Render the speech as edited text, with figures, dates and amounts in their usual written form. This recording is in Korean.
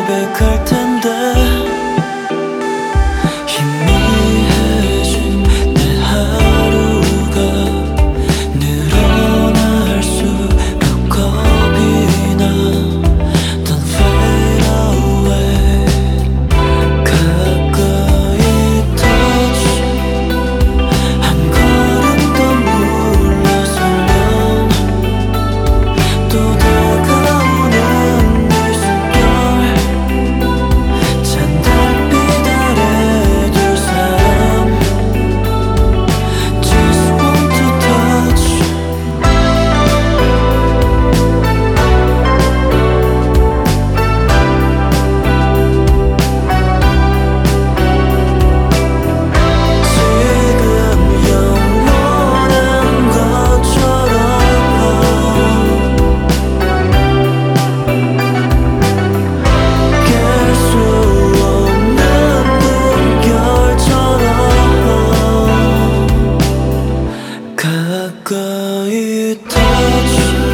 고백할 텐데 희미해진 내 하루가 늘어날수록 겁이 나. Don't fade away. 가까이 touch 한 걸음 더 물러서면 또 다가오는 네 숨결 찬 달빛 아래 둘 사람 Just want to touch. 지금 영원한 것처럼 깰 수 없는 물결처럼 가까이 touch.